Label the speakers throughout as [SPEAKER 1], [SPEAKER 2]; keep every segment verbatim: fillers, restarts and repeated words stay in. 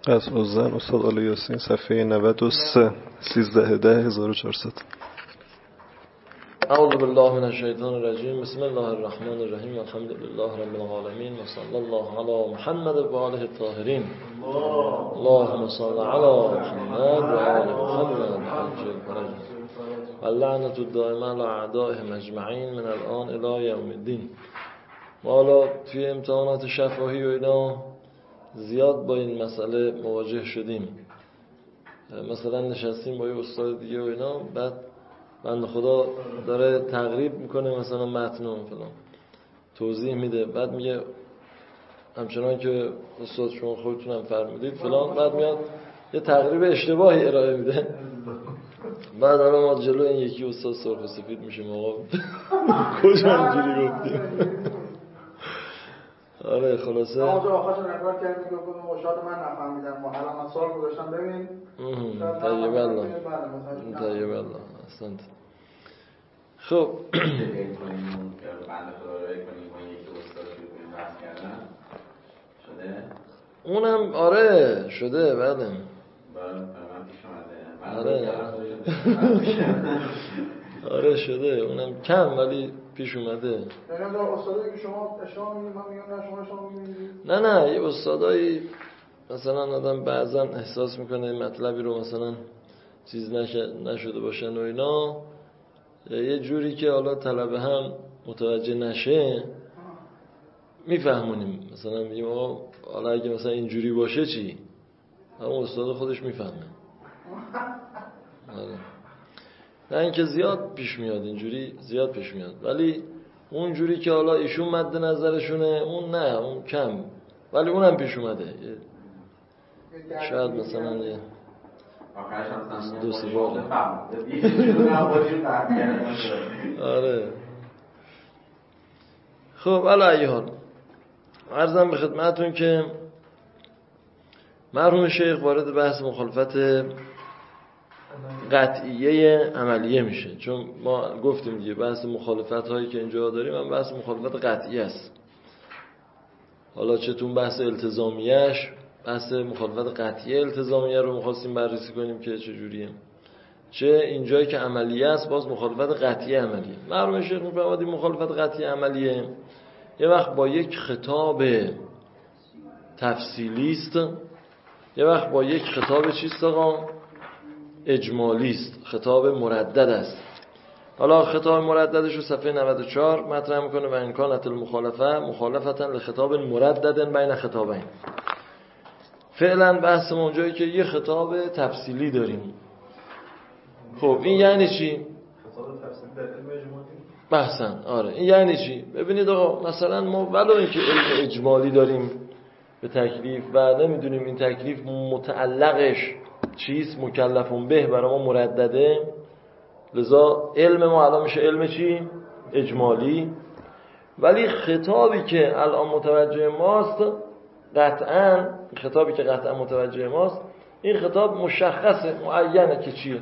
[SPEAKER 1] از اوزن استاد آل یاسین صفحه نود و سه سیزده ده هزار و چهارصد.
[SPEAKER 2] اعوذ بالله من الشیطان الرجیم. بسم الله الرحمن الرحیم. الحمد لله رب العالمین و صلی الله علی محمد و آله الطاهرین. اللهم صل علی محمد و آل محمد عجل فرجهم واللعنة الدائمة على اعدائهم اجمعین من الان الی یوم الدین. ما حالا توی امتحانات شفاهی و اینا زیاد با این مسئله مواجه شدیم. مثلا نشستیم با یه استاد دیگه و اینا، بعد بنده خدا داره تقریب میکنه مثلا متن و فلان توضیح میده، بعد میگه همچنان که استاد شما خودتونم فرمودید فلان، بعد میاد یه تقریب اشتباهی ارائه میده. بعد حالا ما جلو این یکی استاد سرخ و سفید میشیم آقا کجا اینجوری گفتیم. آره خلاصه
[SPEAKER 3] آقا آخرش نگاه کردیم که گفتم شاید من نفهمیدم، ما الان من سوال گذاشتم ببین.
[SPEAKER 2] طیب الله طیب الله احسنت. خب اونم آره شده بله آره آره شده اونم کم ولی پیش اومده.
[SPEAKER 3] یعنی در استادایی که شما اشتباه می‌گید من میگم نه شما اشتباه می‌گید.
[SPEAKER 2] نه نه یه استادایی مثلا آدم بعضا احساس میکنه مطلبی رو مثلا چیز نشده باشن و اینا، یه جوری که حالا طلبه هم متوجه نشه میفهمونیم، مثلا میگیم آقا حالا اگه مثلا اینجوری باشه چی؟ اما استاد خودش میفهمه. آره. نه اینکه زیاد پیش میاد، اینجوری زیاد پیش میاد، ولی اون جوری که حالا ایشون مد نظرشونه اون نه، اون کم، ولی اونم پیش اومده. شاید مثلا یه دو سه بار. آره. خب علی ای حال عرضم به خدمتتون که مرحوم شیخ وارد بحث مخالفت قطعیه عملیه میشه، چون ما گفتیم دیگه بحث مخالفت هایی که اینجا داریم هم بحث مخالفت قطعی است. حالا چطور بحث التزامیهش، بحث مخالفت قطعی التزامیه رو می‌خواستیم بررسی کنیم که چجوریه، چه اینجایی که عملیه است باز مخالفت قطعی عملیه. مرحوم شیخ می‌فرمایند مخالفت قطعی عملیه یه وقت با یک خطاب تفصیلی است، یه وقت با یک خطاب چیست آقا اجمالی است، خطاب مردد است. حالا خطاب مرددش رو صفحه نود و چهار مطرح میکنه و این کانت المخالفه مخالفتا لخطاب مردد بین خطابین. فعلا بحث ما اونجایی که یه خطاب تفصیلی داریم. خب این یعنی چی؟
[SPEAKER 3] خطاب تفصیلی در علم اجمالی
[SPEAKER 2] بحثن. آره این یعنی چی؟ ببینید آقا مثلا ما ولو اینکه علم اجمالی داریم به تکلیف و نمیدونیم این تکلیف متعلقش چیست، مکلفون به برای ما مردده، لذا علم ما الان میشه علم چی؟ اجمالی. ولی خطابی که الان متوجه ماست قطعاً، خطابی که قطعاً متوجه ماست این خطاب مشخصه، معینه که چیه.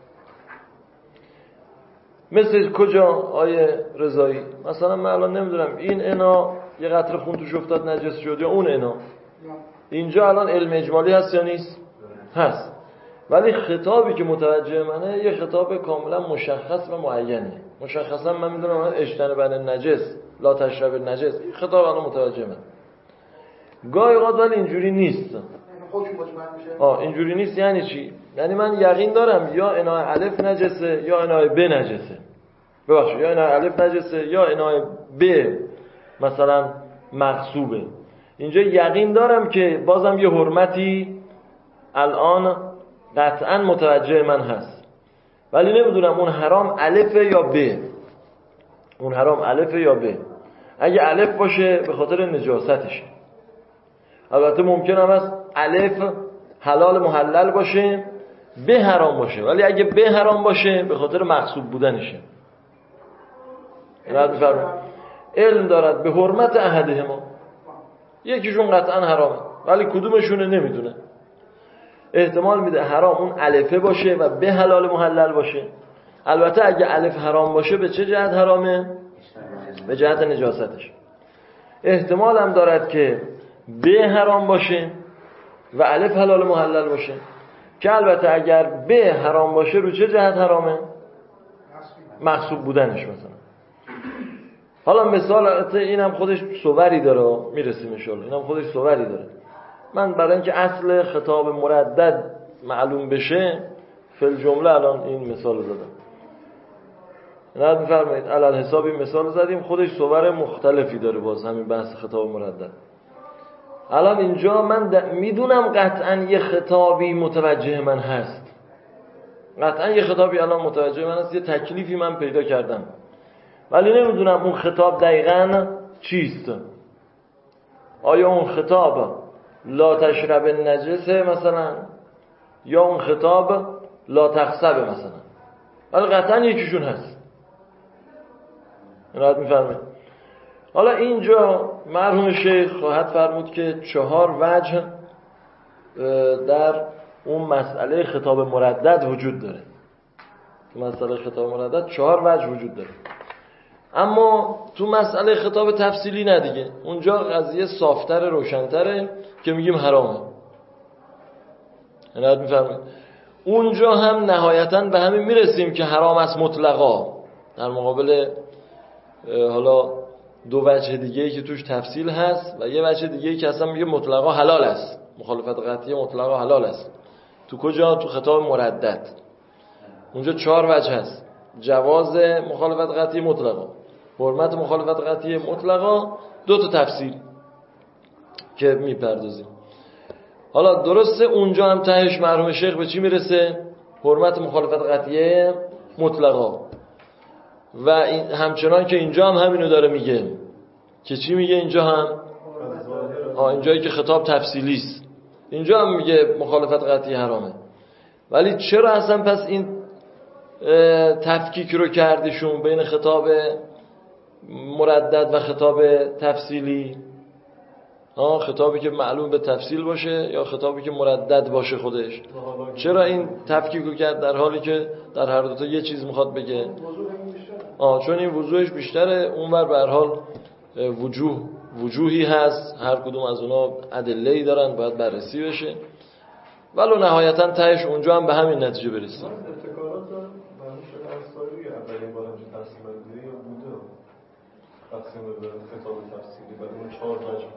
[SPEAKER 2] مثل کجا آیه رضایی؟ مثلا من الان نمیدونم این انا یه قطره خون توش افتاد نجس شد یا اون انا، اینجا الان علم اجمالی هست یا نیست؟ هست. ولی خطابی که متوجه منه یه خطاب کاملا مشخص و معینه. مشخصا من میدونم اجتنب النجس لا تشرب النجس، این خطاب الان متوجه من. گاهی اوقات ولی اینجوری نیست. آه اینجوری نیست یعنی چی؟ یعنی من یقین دارم یا انای الف نجسه یا انای ب نجسه، ببخشید یا انای الف نجسه یا انای ب مثلا مغصوبه. اینجا یقین دارم که بازم یه حرمتی الان قطعا متوجه من هست، ولی نمیدونم اون حرام الفه یا ب. اون حرام الفه یا ب. اگه الف باشه به خاطر نجاستشه. البته ممکن هم است الف حلال محلل باشه به حرام باشه، ولی اگه به حرام باشه به خاطر مغصوب بودنشه. علم دارد به حرمت احدهما، یکیشون قطعا حرامه ولی کدومشونه نمیدونه. احتمال میده حرام اون الفه باشه و به حلال محلل باشه. البته اگه الف حرام باشه به چه جهت حرامه؟ به جهت نجاستش. احتمال هم دارد که به حرام باشه و الف حلال محلل باشه، که البته اگر به حرام باشه رو چه جهت حرامه؟ مغصوب بودنش مثلا. حالا مثال اینم خودش صوری داره، میرسیم ان شاء الله، اینم خودش صوری داره. من برای اینکه اصل خطاب مردد معلوم بشه فل جمله الان این مثال زدم. نه بفرمایید علل حسابی مثال زدیم، خودش صور مختلفی داره باز همین بحث خطاب مردد. الان اینجا من میدونم قطعا یه خطابی متوجه من هست، قطعا یه خطابی الان متوجه من هست، یه تکلیفی من پیدا کردم، ولی نمیدونم اون خطاب دقیقاً چیست. آیا اون خطاب لا تشرب النجسه مثلا، یا اون خطاب لا تخسبه مثلا، ولی قطعا یکیشون هست. راحت میفرمایید. حالا اینجا مرحوم شیخ خواهد فرمود که چهار وجه در اون مسئله خطاب مردد وجود داره. تو مسئله خطاب مردد چهار وجه وجود داره، اما تو مسئله خطاب تفصیلی نه دیگه. اونجا قضیه صافتر روشنتره که میگیم حرامه. راحت میفرمایید. اونجا هم نهایتاً به همین میرسیم که حرام است مطلقا، در مقابل حالا دو وجه دیگه‌ای که توش تفصیل هست و یه وجه دیگه‌ای که اصلا میگه مطلقا حلال است. مخالفت قطعی مطلقا حلال است. تو کجا؟ تو خطاب مردد. اونجا چهار وجه هست: جواز مخالفت قطعی مطلقا، حرمت مخالفت قطعی مطلقا، دو تا تفصیل که میپردازیم. حالا درسته اونجا هم تهش مرحوم شیخ به چی میرسه؟ حرمت مخالفت قطعی مطلقا. و این همچنان که اینجا هم همینو داره میگه که چی میگه اینجا هم؟ آه اینجایی که خطاب تفصیلی است اینجا هم میگه مخالفت قطعی حرامه. ولی چرا اصلا پس این تفکیک رو کردیشون بین خطاب مردد و خطاب تفصیلی؟ آه خطابی که معلوم به تفصیل باشه یا خطابی که مردد باشه خودش؟ چرا این تفکیک رو کرد در حالی که در هر دو تا یه چیز میخواد بگه؟ آه چون این وضوحش بیشتره، اونور به هر حال وجوه وجوهی هست، هر کدوم از اونا ادله‌ای دارن باید بررسی بشه، ولو نهایتا تهش اونجا هم به همین نتیجه برسیم.
[SPEAKER 1] ابتکارات داره برای شده انصاری اولین بار همچه تقسیم بندی یا بوده تقسیم به خطاب تفصیلی برای اون چهار وجه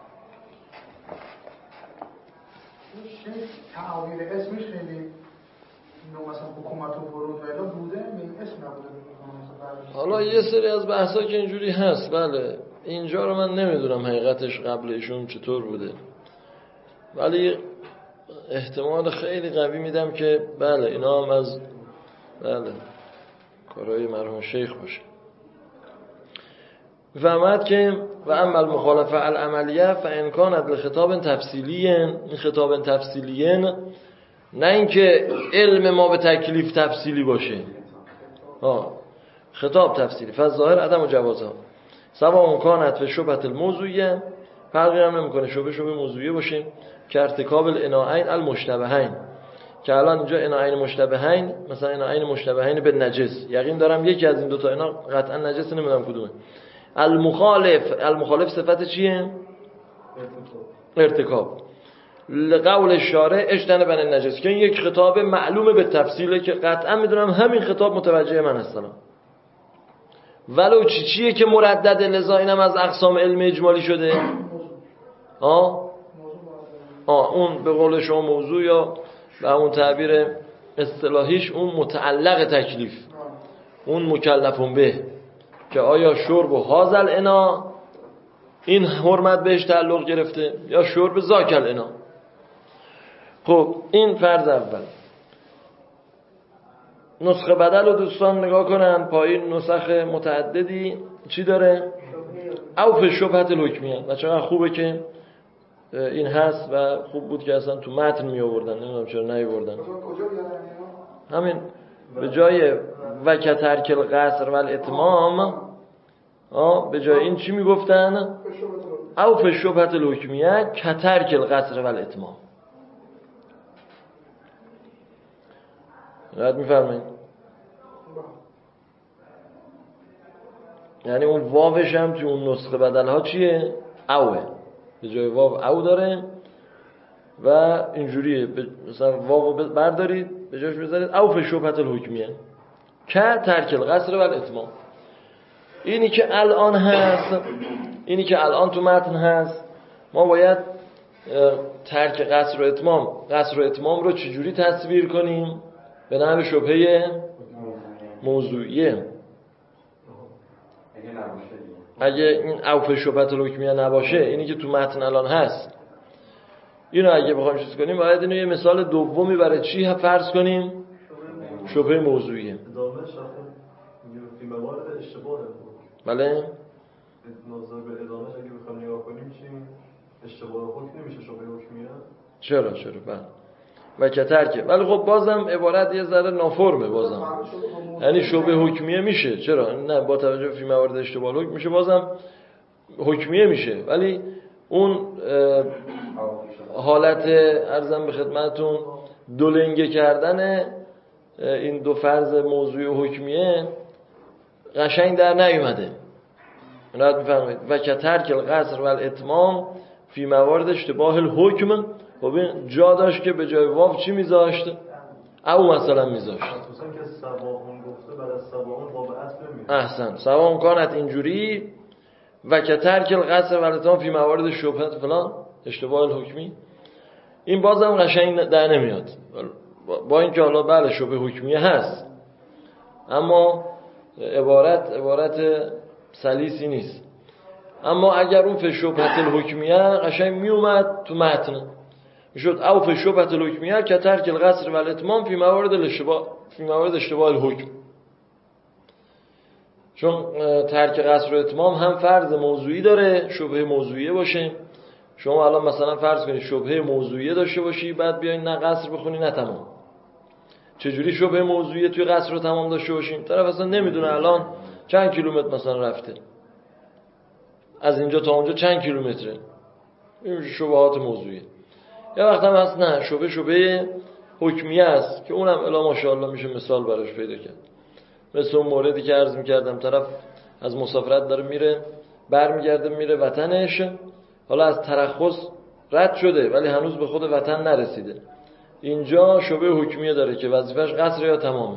[SPEAKER 3] تعابیر اسمش خیلی نو مثلا حکومت و ورود و اینا بوده، این اسم نبوده.
[SPEAKER 2] حالا یه سری از بحثا که اینجوری هست، بله اینجا رو من نمیدونم حقیقتش قبل ایشون چطور بوده، ولی احتمال خیلی قوی میدم که بله اینا هم از بله کارهای مرحوم شیخ باشه. فهمت که و اما المخالفه العملیه فان کانت لخطاب تفصیلی، این خطاب تفصیلی نه اینکه علم ما به تکلیف تفصیلی باشه، ها خطاب تفصیلی فظاهر عدم و جوازها سواء کانت و شبهه الموضوعیه، فرقی هم نمیکنه شبهه شبهه موضوعیه باشه، که ارتکاب الاناعین المشتبهین، که الان اینجا اناعین مشتبهین مثلا اناعین مشتبهین به نجس، یقین دارم یکی از این دو تا اینا قطعا نجس، نمیدونم کدومه. المخالف المخالف صفت چیه؟ ارتکاب. لقول شارع اجتنب عن النجس، که این یک خطاب معلومه به تفصیله که قطعا میدونم همین خطاب متوجه من هستم، ولو چی چیه که مردد، لذا اینم از اقسام علم اجمالی شده. آه آه اون به قول شما موضوع یا به همون تعبیر اصطلاحیش اون متعلق تکلیف، اون مکلفون به، که آیا شرب و هازل انا این حرمت بهش تعلق گرفته یا شرب زاکل انا. خب این فرض اول. نسخه بدل رو دوستان نگاه کنن، پایین نسخ متعددی چی داره؟ اوف شبهت الحکمیه. و چقدر خوبه که این هست و خوب بود که اصلا تو متن می آوردن، نمیدونم چرا نیاوردن. همین به جای و کترک القصر و الاتمام، آه به جای این چی میگفتن؟ اوف شبهت الحکمیه کترک القصر و الاتمام. راحت میفرمایید؟ یعنی اون واوش هم توی اون نسخه بدل ها چیه؟ اوه، به جای واو او داره و اینجوریه مثلا واو بردارید به جاش بذارید او فی شبهه الحکمیه که ترک القصر و الاتمام. اینی که الان هست، اینی که الان تو متن هست، ما باید ترک قصر و اتمام قصر و اتمام رو چجوری تصویر کنیم به نحو شبهه موضوعیه. اگه این او فی شبهه الحکمیه نباشه، اینی که تو متن الان هست، اینو اگه بخوایم چیز کنیم باید اینو یه مثال دومی برای چی فرض کنیم؟ شبهه موضوعیه.
[SPEAKER 1] ادامهش فی موارد اشتباه.
[SPEAKER 2] بله؟
[SPEAKER 1] نظر به ادامهش اگه بخوایم نگاه کنیم چیم؟ اشتباه حکم نمیشه شبهه حکمیه؟
[SPEAKER 2] چرا چرا بله. و که ترکه. ولی خب بازم عبارت یه ذره نافرمه بازم. یعنی شبهه حکمیه میشه. چرا؟ نه با توجه فی موارد اشتباه حکم میشه، بازم حکمیه میشه. ولی اون حالت عرضم به خدمتون دولنگه کردن این دو فرض موضوعی و حکمیه قشنگ در نیومده. راحت میفرمایید و که ترک القصر و الاتمام فی موارد اشتباه الحکم. خب این جا داشت که به جای واو چی میذاشت؟ او مثلا میذاشت.
[SPEAKER 1] مثلا که سواون گفته بعد از سواون واو عطف نمیاد.
[SPEAKER 2] احسن. سواون کانت اینجوری و که ترک القصر و الاتمام فی موارد شبهه فلان اشتباه الحکمی. این بازم قشنگ در نمیاد، با اینکه حالا بله شبهه حکمیه هست، اما عبارت عبارت سلیسی نیست. اما اگر اون فی شبهه الحکمیه قشنگ میومد تو متن، میشد او فی شبهه الحکمیه که ترک القصر و الاتمام فی موارد الاشتباه فی موارد اشتباه الحکم. چون ترک قصر و اتمام هم فرض موضوعی داره، شبهه موضوعیه باشه. شما الان مثلا فرض کنید شبهه موضوعیه داشته باشی، بعد بیاین نه قصر بخونی نه تمام. چجوری شبهه موضوعیه توی قصر رو تمام داشته باشیم؟ طرف اصلا نمیدونه الان چند کیلومتر مثلا رفته، از اینجا تا اونجا چند کیلومتره. این شبهات موضوعیه. یا وقت هم هست نه شبهه شبهه حکمیه است که اونم الا ماشاءالله میشه مثال براش پیدا کرد. مثل اون موردی که عرض میکردم، طرف از مسافرت داره میره، برمیگرده میره وطنش، حالا از ترخص رد شده ولی هنوز به خود وطن نرسیده. اینجا شبهه حکمیه داره که وظیفش قصر یا تمامه.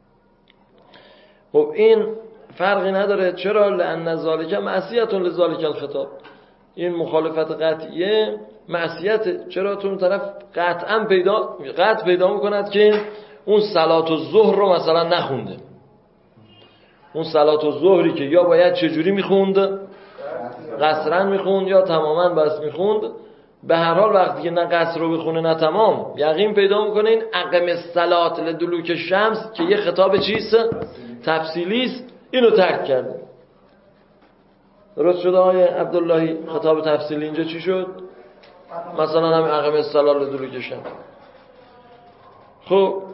[SPEAKER 2] خب این فرقی نداره. چرا؟ لأن ذالک معصیة لذالک الخطاب. این مخالفت قطعیه معصیته. چرا؟ تو اون طرف قطعا پیدا قطع پیدا میکند که اون صلات الظهر رو مثلا نخونده. اون صلات الظهری که یا باید چجوری میخوند؟ قصرن میخوند یا تماما بس میخوند. به هر حال وقتی که نه قصر رو بخونه نه تمام، یقین پیدا میکنه این اقم الصلات لدلوک شمس که یه خطاب چیست؟ تفصیلی است، اینو ترک کرده. درست شده آقای عبداللهی؟ خطاب تفصیلی اینجا چی شد؟ مثلا همین اقم الصلات لدلوک شمس. خب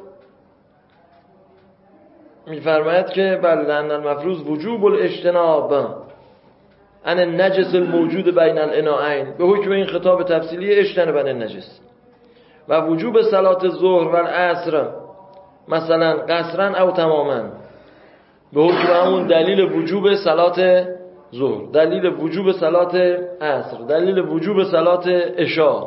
[SPEAKER 2] میفرماید که بل لأن المفروض وجوب الاجتناب عن النجس الموجود بین الاناءین. به حکم این خطاب تفصیلی اجتناب عن النجس و وجوب صلات الظهر و العصر مثلا قصرا او تماما. به حکم همون دلیل وجوب صلات ظهر، دلیل وجوب صلات عصر، دلیل وجوب صلات عشاء.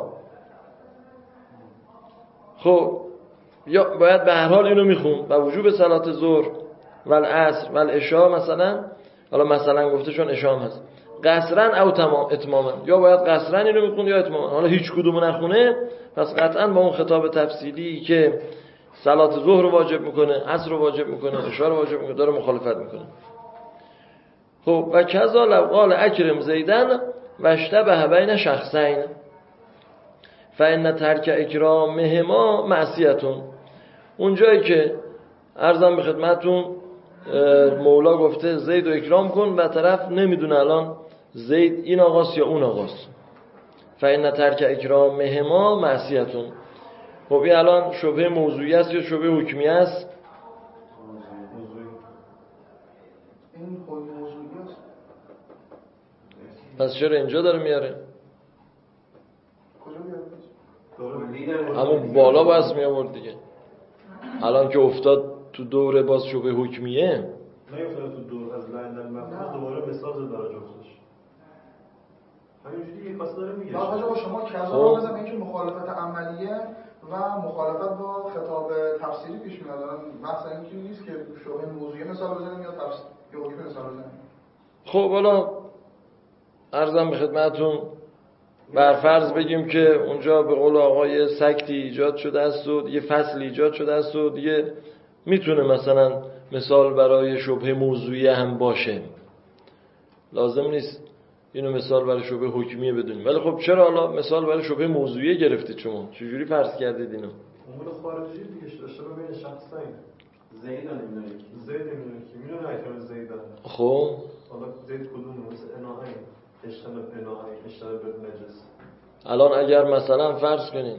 [SPEAKER 2] خب یا باید به هر حال اینو میخون و وجوب صلات ظهر و العصر و العشاء مثلا، حالا مثلا گفته چون عشاء هست، قصرن او تمام اتماما، یا باید قصرن اینو میخون یا اتماما. حالا هیچ کدومو نخونه، پس قطعا با اون خطاب تفصیلی که صلات ظهر رو واجب میکنه، عصر رو واجب میکنه، عشاء رو واجب میکنه، داره مخالفت میکنه. خب و کذا لو قال اکرم زیدن و اشتبه بین شخصین فإن ترک اکرامهما معصیتون. اون جایی که عرضم به خدمتون مولا گفته زید رو اکرام کن و طرف نمیدونه الان زید این آقاست یا اون آقاست، فإن ترک اکرامهما معصیتون. خب این الان شبهه موضوعی است یا شبهه حکمی است؟
[SPEAKER 3] این خود موضوعی است.
[SPEAKER 2] پس چرا اینجا داره میاره؟
[SPEAKER 3] کجا میاره؟
[SPEAKER 2] همون بالا بس می آورد دیگه. الان که افتاد تو دوره باز شبه حکمیه،
[SPEAKER 1] نه افتاد تو دور از لعن المفروض دوباره مثال زد برای جفتش. همینجوری یک کاسه داره میگه.
[SPEAKER 3] آقا شما کذا بزنید اینکه مخالفت عملیه و مخالفت با خطاب تفسیری پیش میاد. بحث اینکه نیست که شبهه موضوعی مثال بزنیم یا تفسیر یا حکم مثال بزنیم.
[SPEAKER 2] خب حالا عرضم به خدمتتون بر فرض بگیم که اونجا به قول آقای سکتی ایجاد شده است و یه فصل ایجاد شده است و دیگه میتونه مثلا مثال برای شبهه موضوعی هم باشه، لازم نیست اینو مثال برای شبهه حکمیه بدونیم. ولی خب چرا حالا مثال برای شبهه موضوعی گرفتید شما؟ چجوری فرض کردید اینو؟
[SPEAKER 1] امور خارجی دیگه داشته بین شخصین. زید نمیدونه کی زید نمیدونه کی میدونه اکرم زید.
[SPEAKER 2] خب
[SPEAKER 1] حالا زید کدومه؟ مثل اناهی اجتناب اناهی اجتناب نجس.
[SPEAKER 2] الان اگر مثلا فرض کنین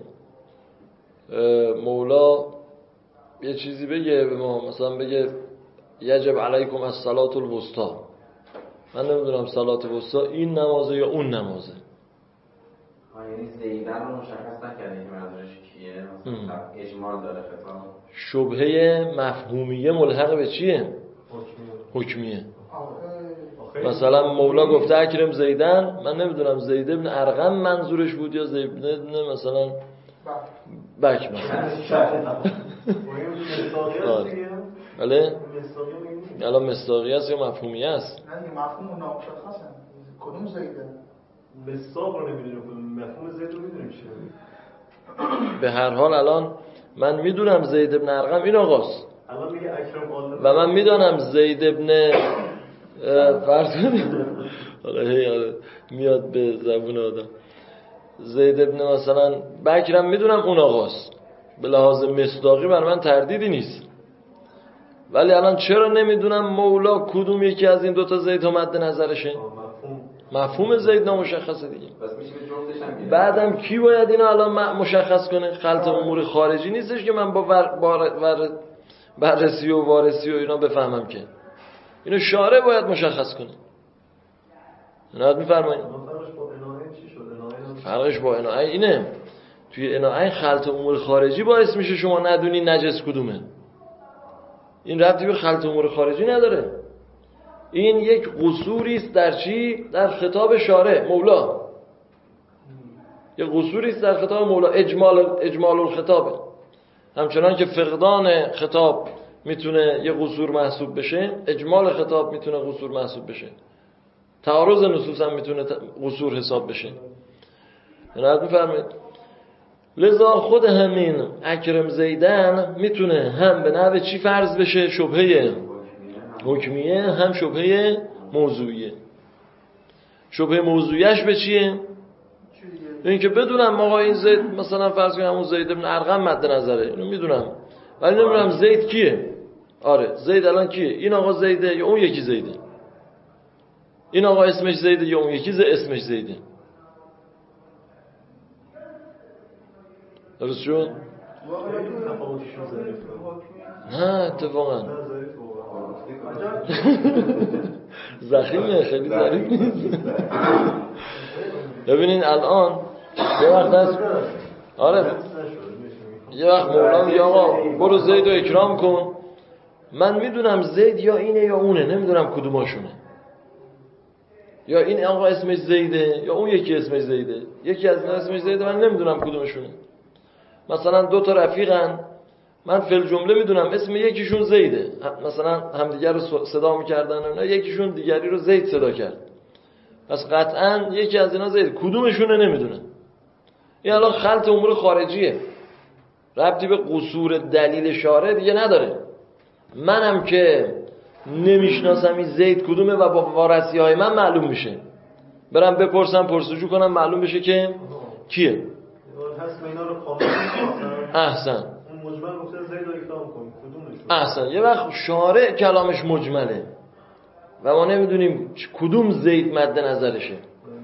[SPEAKER 2] مولا یه چیزی بگه به ما، مثلا بگه یجب علیکم الصلاة الوسطی، من نمیدونم صلات وسطی این نمازه یا اون نمازه.
[SPEAKER 4] یعنی زیدن رو مشخص نکرده که منظورش کیه، مثلا اجمال داره خطاب.
[SPEAKER 2] شبهه مفهومیه ملحق به چیه؟ حکمیه. مثلا مولا گفته اکرم زیدن، من نمیدونم زید ابن ارقم منظورش بود یا زید ابن مثلا بک مثلا. بله؟ الان مصداقی است یا مفهومی است؟
[SPEAKER 3] نه دیگه مفهوم و نامشخصه. کدوم زیده؟
[SPEAKER 1] مصداق رو نمیدونیم، مفهوم زید رو میدونیم چیه.
[SPEAKER 2] به هر حال الان من میدونم زید ابن ارقم این آقاست.
[SPEAKER 1] الان میگه اکرم آدم
[SPEAKER 2] و من میدونم زید ابن فرض کنید حالا میاد به زبون آدم زید ابن مثلا بکرم میدونم اون آقاست، به لحاظ مصداقی بر من تردیدی نیست. ولی الان چرا نمیدونم مولا کدوم یکی از این دوتا زید ها مد نظرشه؟
[SPEAKER 1] مفهوم
[SPEAKER 2] مفهوم زید نامشخصه دیگه. بعدم کی باید اینو الان مشخص کنه؟ خلط امور خارجی نیستش که من با بر بر بررسی و وارسی و اینا بفهمم که اینو شارع باید مشخص کنه. نهاد میفرمایید فرقش با اناعه اینه، توی اناعه خلط امور خارجی باعث میشه شما ندونی نجس کدومه. این ربطی به خلط امور خارجی نداره. این یک قصوری است در چی؟ در خطاب شارع مولا. یک قصوری است در خطاب مولا، اجمال اجمال الخطابه. همچنان که فقدان خطاب میتونه یه قصور محسوب بشه، اجمال خطاب میتونه قصور محسوب بشه. تعارض نصوص هم میتونه قصور حساب بشه. یعنی میفرمایید لذا خود همین اکرم زیدن میتونه هم به نحو چی فرض بشه؟ شبهه حکمیه، هم شبهه موضوعیه. شبهه موضوعیش به چیه؟ این که بدونم آقا این زید مثلا فرض کنیم همون زید ابن ارقم مد نظره، اینو میدونم ولی نمیدونم زید کیه. آره زید الان کیه؟ این آقا زیده یا اون یکی زیده؟ این آقا اسمش زیده یا اون یکی زیده اسمش زیده؟ درست شد؟ نه اتفاقا زخیمه، خیلی ظریف نیست. ببینین الان یه وقت هست آره یه وقت مولا میگه آقا برو زید رو اکرام کن، من میدونم زید یا اینه یا اونه، نمیدونم کدوماشونه. یا این آقا اسمش زیده یا اون یکی اسمش زیده، یکی از اینا اسمش زیده من نمیدونم کدومشونه. مثلا دو تا رفیقن، من فی الجمله میدونم اسم یکیشون زیده، مثلا همدیگر رو صدا میکردن و اینا، یکیشون دیگری رو زید صدا کرد، پس قطعا یکی از اینا زید، کدومشونه نمیدونن. این الان خلط امور خارجیه، ربطی به قصور دلیل شارع دیگه نداره. منم که نمیشناسم این زید کدومه و با وارسی های من معلوم میشه، برم بپرسم پرسجو کنم معلوم بشه که کیه. احسن
[SPEAKER 1] اون مجمل گفته زید رو اکرام کن، کدومش؟
[SPEAKER 2] احسن. یه وقت شارع کلامش مجمله و ما نمیدونیم کدوم زید مد نظرشه.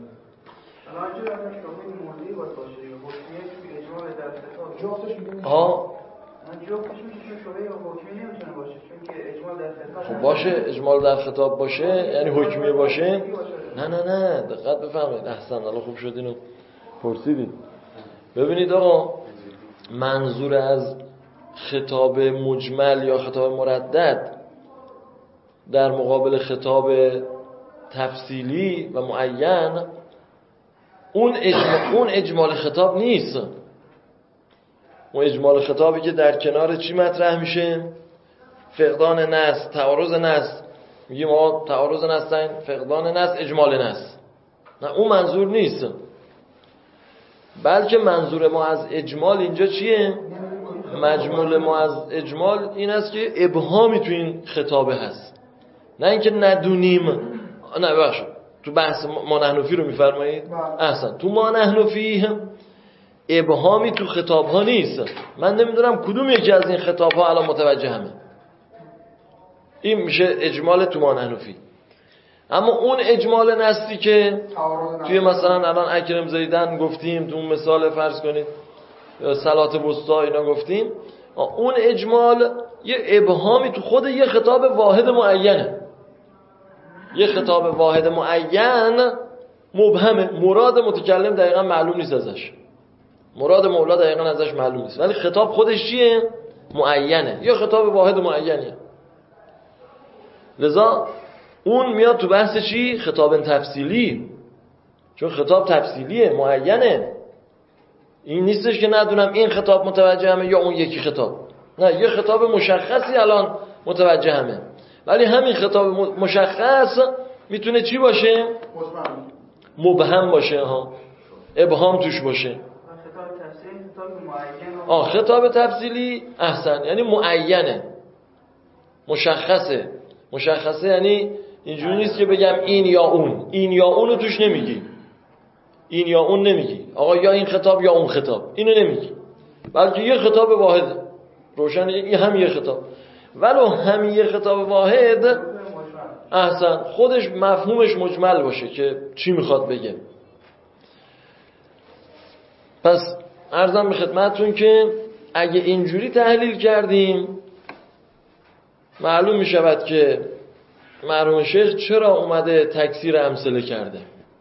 [SPEAKER 2] ها خب باشه اجمال در خطاب باشه یعنی حکمیه باشه. نه نه نه دقت بفرمایید. احسن الله خوب شد اینو پرسیدید. ببینید آقا منظور از خطاب مجمل یا خطاب مردد در مقابل خطاب تفصیلی و معین اون اجمال, اون اجمال خطاب نیست. اون اجمال خطابی که در کنار چی مطرح میشه؟ فقدان نص، تعارض نص. میگیم ما تعارض نصین، فقدان نص، اجمال نص. نه اون منظور نیست، بلکه منظور ما از اجمال اینجا چیه؟ مجمول ما از اجمال این است که ابهامی تو این خطابه هست، نه اینکه ندونیم. نه بخش تو بحث ما نحنفی رو میفرمایید؟ احسن. تو ما نحنفی ابهامی تو خطاب ها نیست. من نمیدونم کدوم یکی از این خطاب ها الان متوجه همه. این میشه اجمال تو ما نحنفی. اما اون اجمال نصی که توی مثلا الان اکرم زیدن گفتیم، تو اون مثال فرض کنید صلات وسطا اینا گفتیم، اون اجمال یه ابهامی تو خود یه خطاب واحد معینه. یه خطاب واحد معین مبهمه، مراد متکلم دقیقا معلوم نیست ازش، مراد مولا دقیقا ازش معلوم نیست، ولی خطاب خودش چیه؟ معینه، یه خطاب واحد معینه. لذا اون میاد تو بحث چی؟ خطاب تفصیلی. چون خطاب تفصیلیه، معینه. این نیستش که ندونم این خطاب متوجهمه یا اون یکی خطاب. نه، یه خطاب مشخصی الان متوجهمه، ولی همین خطاب مشخص میتونه چی باشه؟ مبهم باشه ها، ابهام توش باشه.
[SPEAKER 5] خطاب تفصیلی خطاب معین.
[SPEAKER 2] آه خطاب تفصیلی احسن، یعنی معینه، مشخصه. مشخصه یعنی اینجوری نیست که بگم این یا اون، این یا اون رو توش نمیگی، این یا اون نمیگی، آقا یا این خطاب یا اون خطاب، اینو نمیگی، بلکه یه خطاب واحد روشن، این هم یه خطاب، ولو هم یه خطاب واحد احسن خودش مفهومش مجمل باشه که چی میخواد بگه. پس عرضم به خدمتتون که اگه اینجوری تحلیل کردیم معلوم میشود که مرحوم شیخ چرا اومده تکثیر امثله کرده.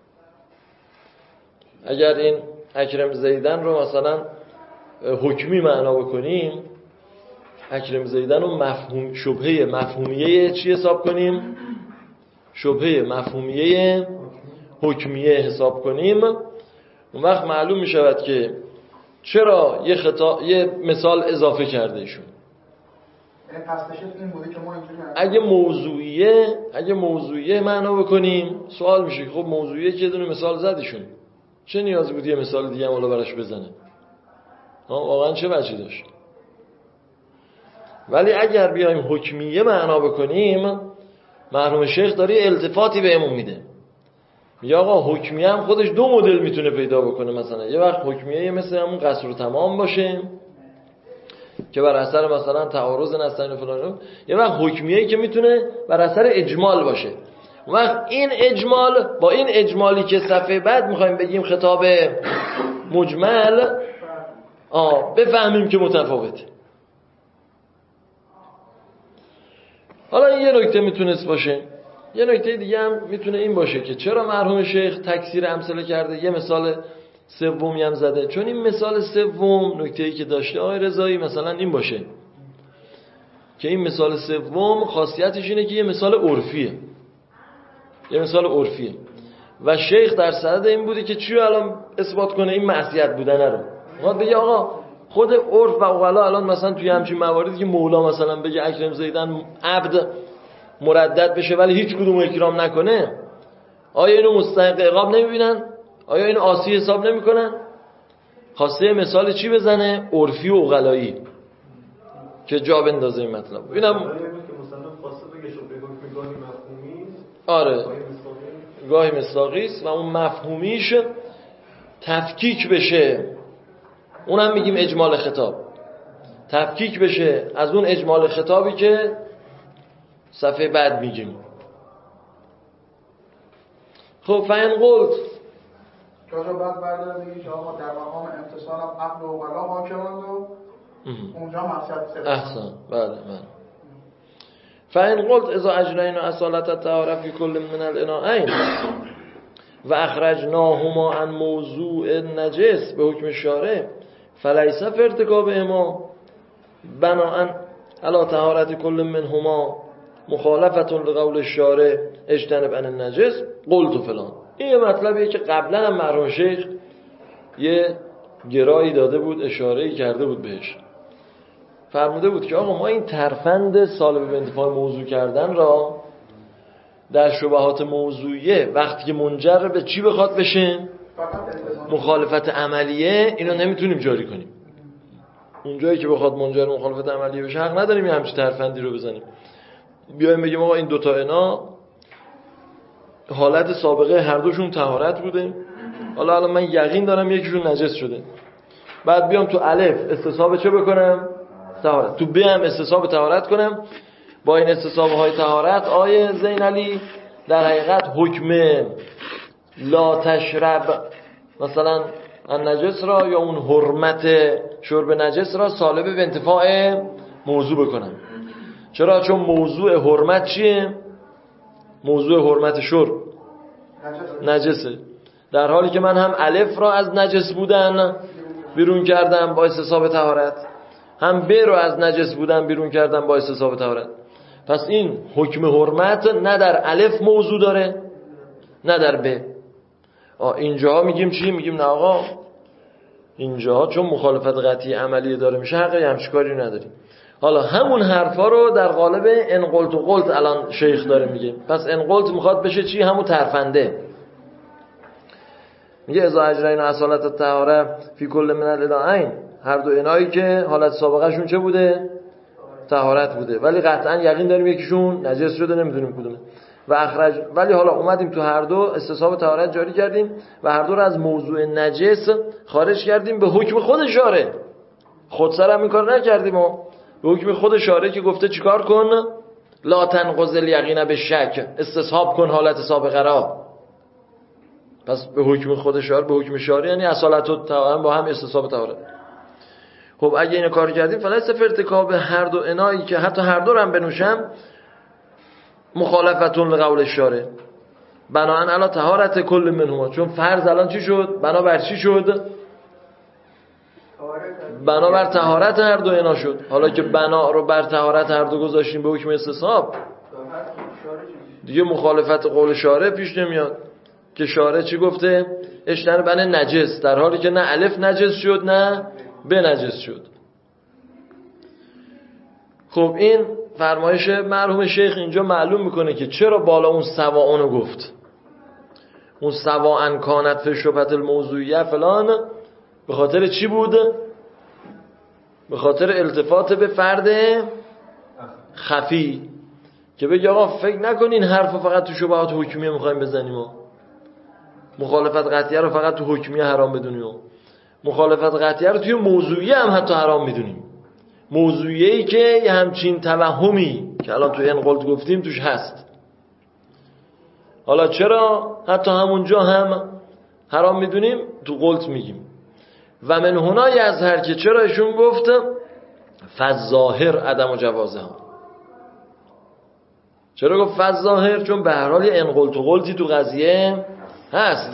[SPEAKER 2] اگر این اکرم زیدن رو مثلا حکمی معنا بکنیم، اکرم زیدن رو مفهوم شبهه مفهومیه چی حساب کنیم؟ شبهه مفهومیه حکمیه حساب کنیم، اون وقت معلوم می شود که چرا یه خطا یه مثال اضافه کرده ایشون.
[SPEAKER 3] این بوده که ما اینجوری
[SPEAKER 2] اگه موضوعیه اگه موضوعیه معنا بکنیم سوال میشه خب موضوعیه که دونه مثال زدیشون، چه نیازی بود یه مثال دیگه هم حالا براش بزنه؟ ها واقعا چه وجهی داشت؟ ولی اگر بیایم حکمیه معنا بکنیم، مرحوم شیخ داره التفاتی بهمون میده، میگه آقا حکمیه هم خودش دو مدل میتونه پیدا بکنه. مثلا یه وقت حکمیه مثل همون قصر و تمام باشه که بر اثر مثلا تعارض نستعین و فلان، یه وقت حکمیه‌ای که میتونه بر اثر اجمال باشه. وقت این اجمال با این اجمالی که صفحه بعد میخوایم بگیم خطاب مجمل، آه بفهمیم که متفاوته. حالا این یه نکته میتونست باشه. یه نکته دیگه هم میتونه این باشه که چرا مرحوم شیخ تکثیر امثله کرده، یه مثال سومی هم زده. چون این مثال سوم نکته‌ای که داشته آقای رضایی مثلا این باشه که این مثال سوم خاصیتش اینه که یه مثال عرفیه، یه مثال عرفیه و شیخ در صدد این بوده که چی رو الان اثبات کنه؟ این معصیت بودنه رو. ما بگه آقا خود عرف و عقلا الان مثلا توی همچین مواردی که مولا مثلا بگه اکرم زیدن عبد مردد بشه ولی هیچ کدوم اکرام نکنه، آیا اینو مستحق عقاب نمیبینن؟ آیا اینو عاصی حساب نمیکنن؟ خواسته مثال چی بزنه؟ عرفی و عقلایی که جا بندازه این مطلب. اینم
[SPEAKER 1] که مثلا خواسته بگه شو بگو که گاهی مفهومی،
[SPEAKER 2] آره گاهی مصداقی است و اون مفهومیش تفکیک بشه، اونم میگیم اجمال خطاب، تفکیک بشه از اون اجمال خطابی که صفحه بعد میگیم. خب فین قلت
[SPEAKER 3] جاشو بعد برداره بگی که آقا در مقام امتصال هم عقل و عقلا حاکمند و اونجا معصیت سر.
[SPEAKER 2] احسن بله بله. فین قلت اذا اجرينا اصالت الطهارة في كل من الاناءين و اخرجناهما عن موضوع نجس به حکم شارع فلیس فی ارتکابهما بناء علی طهارت کل منهما مخالفت لقول الشارع اجتنب عن النجس قلت فلان. این یه مطلبیه که قبلا هم مرحوم شیخ یه گرایی داده بود، اشاره‌ای کرده بود بهش. فرموده بود که آقا ما این ترفند سالب به انتفاع موضوع کردن را در شبهات موضوعیه وقتی که منجر به چی بخواد بشه؟ مخالفت عملیه، اینو نمیتونیم جاری کنیم. اونجایی که بخواد منجر به مخالفت عملیه بشه حق نداریم یه همچین ترفندی رو بزنیم. بیایم بگیم آقا این دوتا انا حالت سابقه هر دوشون طهارت بوده، حالا الان من یقین دارم یکیشون نجس شده، بعد بیام تو الف استصحاب چه بکنم؟ طهارت. تو ب هم استصحاب طهارت کنم. با این استصحاب های طهارت آیه زینعلی در حقیقت حکم لا تشرب مثلا النجس را یا اون حرمت شرب نجس را سالب به انتفاع موضوع بکنم. چرا؟ چون موضوع حرمت چیه؟ موضوع حرمت شرب نجسه، در حالی که من هم الف را از نجس بودن بیرون کردم با استصحاب طهارت، هم ب رو از نجس بودن بیرون کردم با استصحاب طهارت. پس این حکم حرمت نه در الف موضوع داره نه در ب. اینجا میگیم چی؟ میگیم نه آقا اینجا چون مخالفت قطعی عملی داره میشه حقی همچی کاری نداریم. حالا همون حرفا رو در قالب انقلت و قلت الان شیخ داره میگه. پس انقلت میخواد بشه چی؟ همون ترفنده. میگه اذا اجرین اصالت الطهاره فی کل من الالهین، هر دو اینایی که حالت سابقه شون چه بوده؟ طهارت بوده، ولی قطعا یقین داریم یکیشون نجس شده، نمیدونیم کدومه. و اخرج، ولی حالا اومدیم تو هر دو استصحاب طهارت جاری کردیم و هر دو رو از موضوع نجس خارج کردیم به حکم خود شارع. خود سر هم این کار نکردیم و به حکم خود شارع که گفته چیکار کن؟ لا تنقض الیقین بالشک، استصحاب کن حالت سابقه را. پس به حکم خود شارع، به حکم شارع یعنی اصالت و طهارت با هم استصحاب طهارت. خب اگه این کار کردیم فلا صفر ارتکاب هر دو انایی که حتی هر دو رو هم بنوشم مخالفتون لقول شارع بناهن علی طهارت کل منهما، چون فرض الان چی شد؟ بنا بر چی شد؟ بنا بر طهارت هر دو انا شد. حالا که بنا رو بر طهارت هر دو گذاشتیم به حکم استصحاب دیگه مخالفت قول شارع پیش نمیاد که شارع چی گفته؟ اشتن بن نجس، در حالی که نه الف نجس شد نه به نجس شد. خب این فرمایش مرحوم شیخ اینجا معلوم میکنه که چرا بالا اون سواء رو گفت. اون سواء کانت فی شبهة الموضوعیه فلان به خاطر چی بود؟ به خاطر التفات به فرد خفی که بگی آقا فکر نکنین حرف فقط تو شبهات حکمیه میخوایم بزنیم و مخالفت قطعیه رو فقط تو حکمیه حرام بدونیم و مخالفت قطعیه رو توی موضوعیه هم حتی حرام میدونیم. موضوعیه‌ای که یه همچین توهمی که الان توی انقلت گفتیم توش هست. حالا چرا حتی همونجا هم حرام میدونیم؟ تو قلت میگیم و من هنا یظهر که چرا ایشون گفت فظاهر عدم و جوازه ها. چرا گفت فظاهر؟ چون به هر حال یه انقلت و قلتی تو قضیه هست،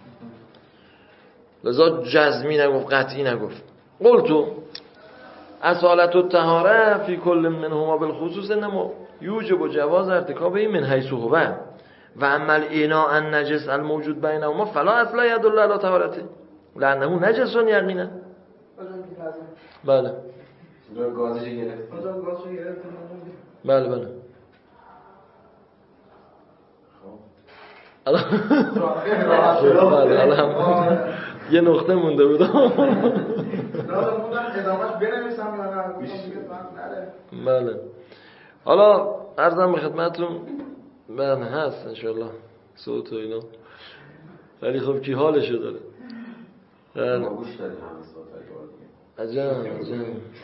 [SPEAKER 2] لذا جزمی نگفت قطعی نگفت. قلتو اصالت و طهاره فی کل منهما بالخصوص انما یوجب و جواز ارتکاب این من حیث هو و عمل اینا ان نجس الموجود بینهما فلا اصلا یدل علی طهارته لانه نجس یقینا. بله
[SPEAKER 4] دور گازش گرفت.
[SPEAKER 2] بله بله بله الان یه نقطه مونده بود. بله حالا عرضم به خدمتتون بله هست انشالله صوت و اینا، ولی خب کی حالشو داره؟ بله
[SPEAKER 4] ما گوش داریم همه صوت
[SPEAKER 2] عجب عجب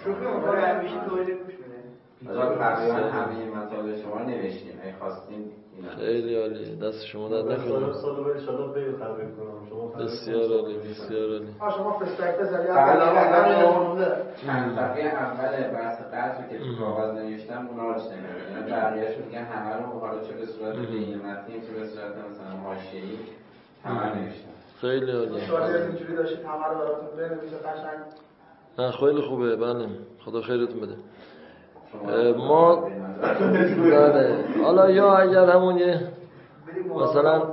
[SPEAKER 4] عجب تقریبا همه مطالب شما نوشتیم اگه خواستین.
[SPEAKER 2] خیلی عالی، دست شما در نکنم.
[SPEAKER 1] سال بعد ان شاء الله برید تبریک کنم شما.
[SPEAKER 2] بسیار عالی بسیار عالی.
[SPEAKER 3] شما پرسپکتیو زدید.
[SPEAKER 4] چند صفحه اول بحث قصر که تو کاغذ نوشتم اونا رو نمی‌بینم، بقیه‌اش میگن همه رو حالا چه به صورت قیمتی چه به صورت مثلا حاشیه‌ای همه نوشتم.
[SPEAKER 2] خیلی عالی.
[SPEAKER 3] شاید اینجوری داشتید همه رو براتون بنویسه قشنگ.
[SPEAKER 2] نه خیلی خوبه. بله خدا خیرتون بده. ما بله حالا یا اگر همون یه مثلا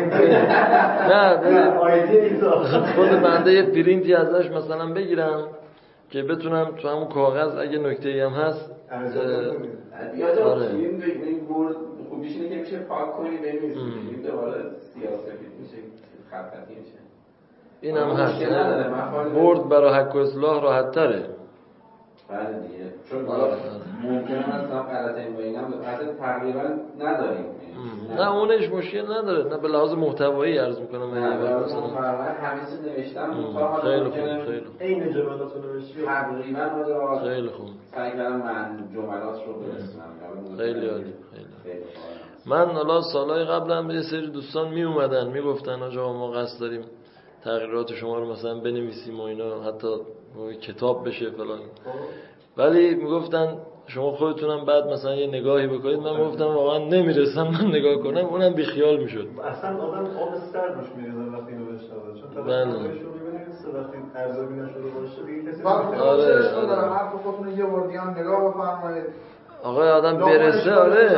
[SPEAKER 2] نه خود بنده یه پرینتی ازش مثلا بگیرم که بتونم تو همون کاغذ اگه نکته‌ای هم هست
[SPEAKER 4] یا جا فیلم این برد خوبیش اینه که میشه پاک کنی بنویسی فیلم دوباره سیاه‌سفید میشه خط خطی میشه
[SPEAKER 2] این هم هست برد برای حق و اصلاح راحت تره.
[SPEAKER 4] بله دیگه چون حالا ممکنه مثلا غلط این با اینم اصلا تقریبا نداریم
[SPEAKER 2] نه اونش مشکل نداره نه به لحاظ محتوایی عرض میکنم
[SPEAKER 4] نه به لحاظ محتوایی همه چیز نوشتم تا
[SPEAKER 2] خیلی خوب خیلی خوب
[SPEAKER 1] این جملاتو نوشتی
[SPEAKER 4] تقریبا آقا
[SPEAKER 2] خیلی خوب
[SPEAKER 4] سعی کردم من جملات رو برسونم
[SPEAKER 2] خیلی عالی خیلی من حالا سالهای قبلم یه سری دوستان می اومدن میگفتن آقا ما قصد داریم تغییرات شما رو مثلا بنویسیم و اینا حتی کتاب بشه فلان ولی میگفتن شما خودتونم بعد مثلا یه نگاهی بکنید من گفتم واقعا نمیرسم من نگاه کنم اونم بیخیال میشد
[SPEAKER 1] اصلا آدم آب سر روش میریزه وقتی اینو بهش داده چون
[SPEAKER 2] بله
[SPEAKER 1] طرفش رو ببینید وقتی ارزیابی نشده باشه دیگه کسی
[SPEAKER 3] آره آره حرف خودتون یه بار دیگه هم نگاه بفرمایید
[SPEAKER 2] آقای آدم برسه آره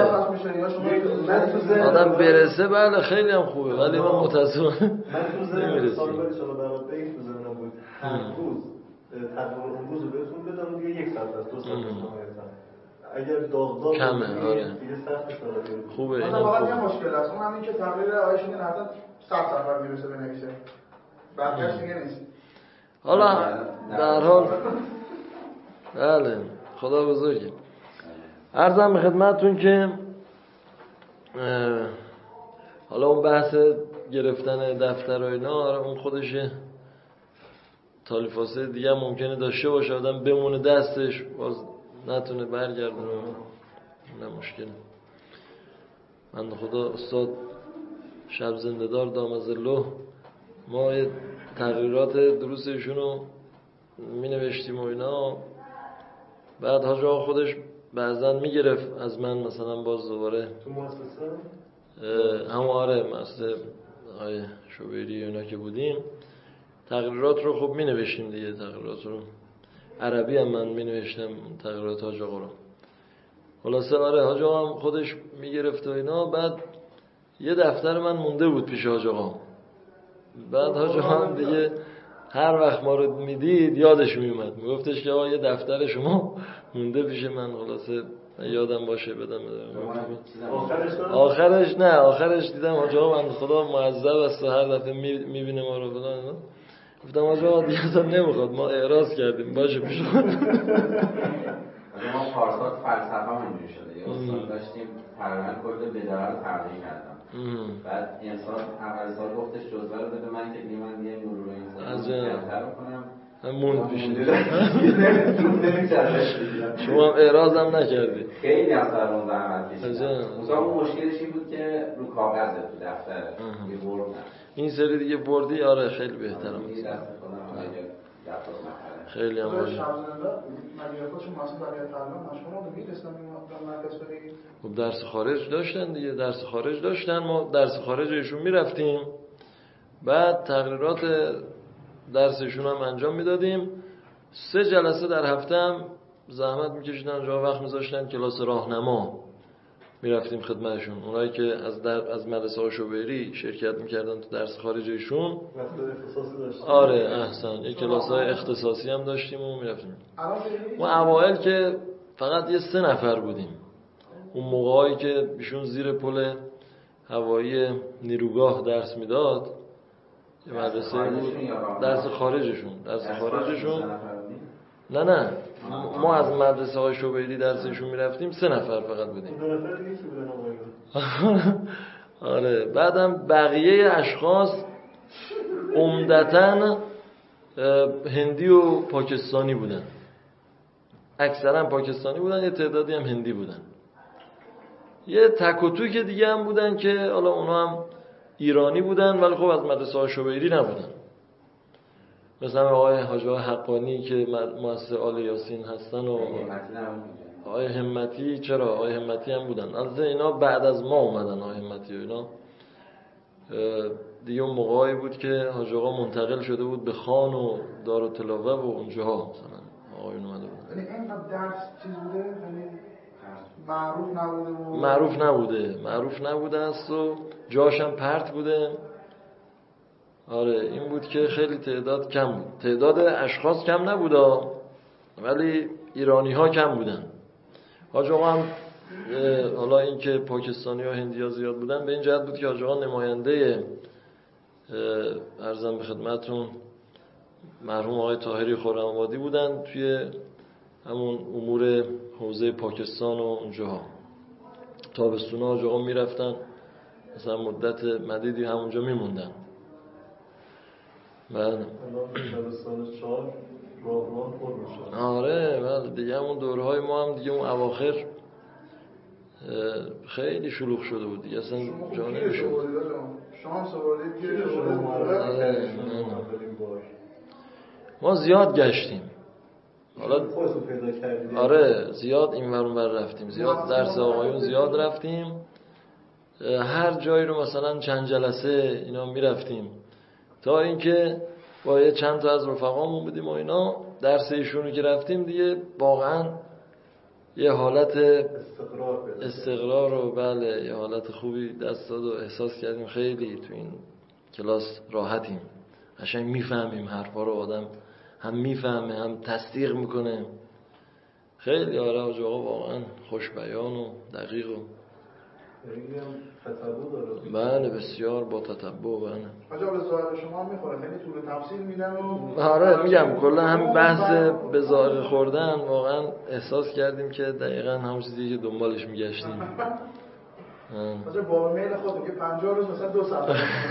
[SPEAKER 2] آدم برسه بله خیلی هم خوبه ولی من متاسفانه
[SPEAKER 1] من تو ذهنم سال بعد ان شاء الله برات بگم تو ذهنم بود هر روز تقریبا اون روز بهتون بدم دیگه یک ساعت است دو ساعت است اگر داغ داغ
[SPEAKER 2] کمه آره
[SPEAKER 1] دیگه سخت است
[SPEAKER 2] خوبه اینم
[SPEAKER 3] خوبه واقعا یه مشکل است اون همین که تقریر آیش این حتی صد صفحه میرسه بنویسه بقیه‌اش دیگه نیست
[SPEAKER 2] حالا در حال بله خدا بزرگه عرضم به خدمتتون که حالا اون بحث گرفتن دفتر و اینا اون خودش تالیفاسه دیگه هم ممکنه داشته باشه آدم بمونه دستش باز نتونه برگردونه نه مشکل من خدا استاد شب زنده‌دار دامزله ما تغییرات دروس ایشونو می نوشتیم و اینا بعد حاج آقا خودش بعضن می گرفت از من مثلا باز دوباره
[SPEAKER 1] تو مؤسسه
[SPEAKER 2] هم آره مثل آقای شوبیری اونا که بودیم تقریرات رو خب می نوشتیم دیگه تقریرات رو عربی هم من می نوشتم تقریرات حاج آقا رو خلاصه آره حاج آقا هم خودش می گرفت و اینا بعد یه دفتر من مونده بود پیش حاج آقا بعد حاج آقا هم دیگه هر وقت ما رو میدید یادش میومد میگفتش که آقا یه دفتر شما مونده پیش من خلاصه یادم باشه بدم
[SPEAKER 1] آخرش
[SPEAKER 2] آخرش نه آخرش دیدم حاج آقا من خدا معذب است و هر دفعه میبینه ما رو فلان گفتم حاج آقا دیگه اصلا نمیخواد ما اعراض کردیم باشه پیش خود
[SPEAKER 4] ما پارسال فلسفه هم اینجوری شده یه استاد داشتیم تقریبا کل بداره رو تغییر کردم بعد انسان اول سال گفتش جزوه رو بده من که دیگه من دیگه مرور رو انسان رو کنم
[SPEAKER 2] موند پیشه شما هم اعراض هم نکردی
[SPEAKER 4] خیلی از در اون زحمت کشیدم مثلا اون مشکلش این بود که رو کاغذه تو دفتره یه برد
[SPEAKER 2] این سری دیگه بردی آره خیلی بهترم خیلی هم
[SPEAKER 3] عالی. مدیریتاشون مثلا برای تعلیم مشغول بود می‌رسن به مرکز بری.
[SPEAKER 2] خب درس خارج داشتن دیگه درس خارج داشتن ما درس خارجشون میرفتیم بعد تقریرات درسشون هم انجام میدادیم سه جلسه در هفته هم زحمت میکشیدن جا وقت میذاشتن کلاس راهنما میرفتیم خدمتشون اونایی که از در از مدرسه های شوبری شرکت میکردن تو درس خارجشون آره احسن یک کلاس های اختصاصی هم داشتیم و میرفتیم ما اوائل که فقط یه سه نفر بودیم اون موقعی که ایشون زیر پل هوایی نیروگاه درس میداد یه مدرسه بود درس خارجشون درس خارجشون نه نه ما از مدرسه های شوبری درسشون میرفتیم سه نفر فقط بودیم آره بعدم بقیه اشخاص عمدتاً هندی و پاکستانی بودن اکثرا پاکستانی بودن یه تعدادی هم هندی بودن یه تک و توک دیگه هم بودن که حالا اونا هم ایرانی بودن ولی خب از مدرسه های شوبری نبودن مثلا آقای حاج حقانی که مؤسس آل یاسین هستن و آقای همتی چرا آقای همتی هم بودن البته اینا بعد از ما اومدن آقای همتی و اینا دیگه اون موقعی بود که حاج آقا منتقل شده بود به خان و دارالتلاوه و اونجاها مثلا آقایون اومده بود
[SPEAKER 3] یعنی اینقدر درس چیز بوده یعنی معروف نبوده و
[SPEAKER 2] معروف نبوده معروف نبوده است و جاش هم پرت بوده. آره این بود که خیلی تعداد کم بود. تعداد اشخاص کم نبوده ولی ایرانی ها کم بودن. حاج آقا هم حالا این که پاکستانی ها هندی ها زیاد بودن به این جهت بود که حاج آقا نماینده عرضم به خدمتون مرحوم آقای طاهری خرم‌آبادی بودن توی همون امور حوزه پاکستان و اونجاها. تابستونا حاج آقا میرفتن مثلا مدت مدیدی همونجا میموندن. بله آره بله دیگه همون دورهای ما هم دیگه اون اواخر خیلی شلوغ شده بود دیگه اصلا جا نمیشد.
[SPEAKER 3] شما سوالید گیره شده
[SPEAKER 2] ما زیاد گشتیم. حالا آره زیاد این ور اون ور رفتیم، زیاد درس آقایون زیاد رفتیم، هر جایی رو مثلا چند جلسه اینا میرفتیم تا اینکه با یه چند تا از رفقامون بودیم و اینا درس ایشونو که رفتیم دیگه واقعا یه حالت
[SPEAKER 1] استقرار
[SPEAKER 2] استقرار و بله یه حالت خوبی دست داد و احساس کردیم خیلی تو این کلاس راحتیم، قشنگ میفهمیم حرفا رو، آدم هم میفهمه هم تصدیق میکنه. خیلی آره حاج آقا واقعا خوش بیان و دقیق و
[SPEAKER 1] خیلی هم تتبع داره.
[SPEAKER 2] بله بسیار با تتبع. بله
[SPEAKER 3] حاج آقا ظاهر شما میخوره خیلی طول تفسیر میدن و
[SPEAKER 2] آره میگم کلا هم بحث به ظاهر خوردن واقعا احساس کردیم که دقیقاً همون چیزی که دنبالش میگشتیم.
[SPEAKER 3] حاج با میل خود میگه پنجاه روز مثلا دو ساعت.